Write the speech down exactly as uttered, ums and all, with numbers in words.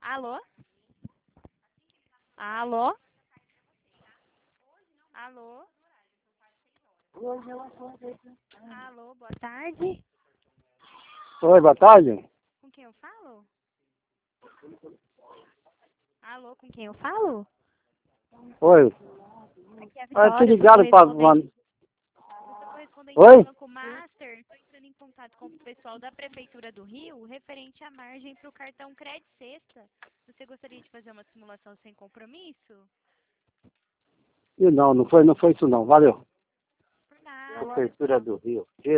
Alô? Alô? Alô? Alô, boa tarde. Oi, boa tarde. Com quem eu falo? Alô, com quem eu falo? Oi. Aqui é a Ah, te Vitória, eu sou ligaram para... correspondente, eu sou correspondente do Oi? Banco Master. Estou entrando em contato com o pessoal da Prefeitura do Rio, referente à margem para o cartão Crédito Sexta. Você gostaria de fazer uma simulação sem compromisso? E não, não foi, não foi isso não. Valeu. Por nada. Prefeitura do Rio.